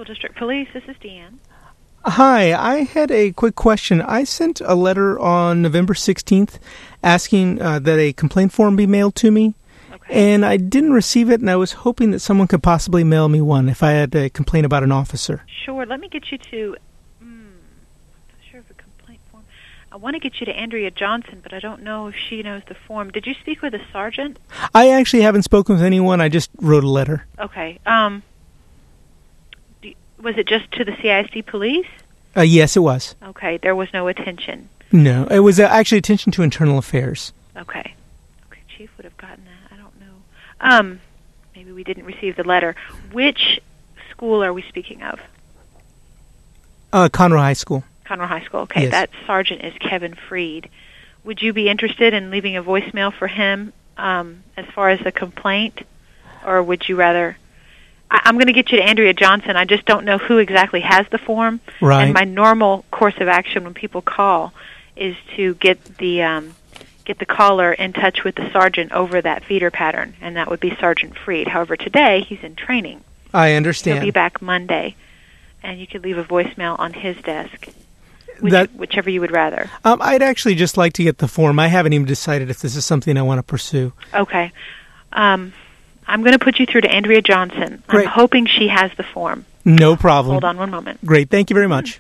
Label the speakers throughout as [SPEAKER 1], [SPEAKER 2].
[SPEAKER 1] District Police. This is Deanne.
[SPEAKER 2] Hi, I had a quick question. I sent a letter on November 16th asking that a complaint form be mailed to me, and I didn't receive it, and I was hoping that someone could possibly mail me one if I had a complaint about an officer.
[SPEAKER 1] Sure. Let me get you to... I'm not sure of a complaint form. I want to get you to Andrea Johnson, but I don't know if she knows the form. Did you speak with a sergeant?
[SPEAKER 2] I actually haven't spoken with anyone. I just wrote a letter.
[SPEAKER 1] Okay. Was it just to the CISD police?
[SPEAKER 2] Yes, it was.
[SPEAKER 1] Okay. There was no attention.
[SPEAKER 2] No, it was actually attention to internal affairs.
[SPEAKER 1] Okay. Okay. Chief would have gotten that. I don't know. Maybe we didn't receive the letter. Which school are we speaking of?
[SPEAKER 2] Conroe High School.
[SPEAKER 1] Conroe High School. Okay.
[SPEAKER 2] Yes.
[SPEAKER 1] That sergeant is Kevin Freed. Would you be interested in leaving a voicemail for him as far as the complaint? Or would you rather... I'm going to get you to Andrea Johnson. I just don't know who exactly has the form.
[SPEAKER 2] Right.
[SPEAKER 1] And my normal course of action when people call is to get the caller in touch with the sergeant over that feeder pattern, and that would be Sergeant Freed. However, today he's in training.
[SPEAKER 2] I understand.
[SPEAKER 1] He'll be back Monday, and you could leave a voicemail on his desk, whichever you would rather.
[SPEAKER 2] I'd actually just like to get the form. I haven't even decided if this is something I want to pursue.
[SPEAKER 1] Okay. I'm going to put you through to Andrea Johnson.
[SPEAKER 2] Great.
[SPEAKER 1] I'm hoping she has the form.
[SPEAKER 2] No problem.
[SPEAKER 1] Hold on one moment.
[SPEAKER 2] Great. Thank you very much.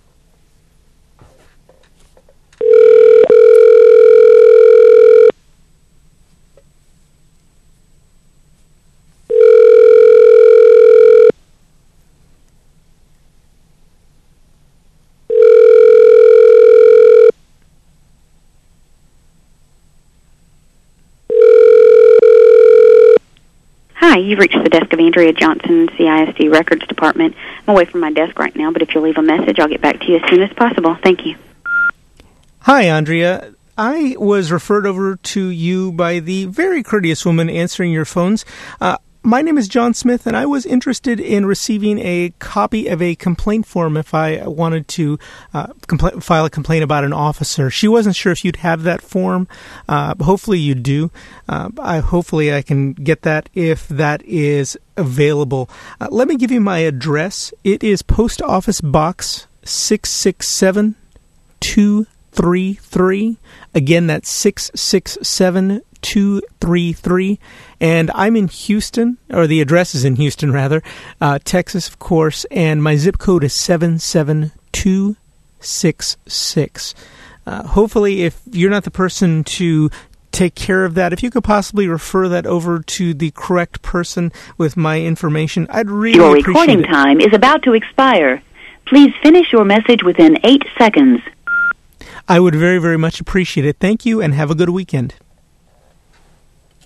[SPEAKER 3] Hi, you've reached the desk of Andrea Johnson, CISD Records Department. I'm away from my desk right now, but if you'll leave a message, I'll get back to you as soon as possible. Thank you.
[SPEAKER 2] Hi, Andrea. I was referred over to you by the very courteous woman answering your phones. My name is John Smith, and I was interested in receiving a copy of a complaint form if I wanted to file a complaint about an officer. She wasn't sure if you'd have that form. Hopefully you do. Hopefully I can get that if that is available. Let me give you my address. It is Post Office Box 667233. Again, that's 667233. And I'm in Houston, or the address is in Houston, rather, Texas, of course, and my zip code is 77266. Hopefully, if you're not the person to take care of that, if you could possibly refer that over to the correct person with my information, I'd really appreciate it.
[SPEAKER 3] Your recording time is about to expire. Please finish your message within 8 seconds.
[SPEAKER 2] I would very, very much appreciate it. Thank you, and have a good weekend.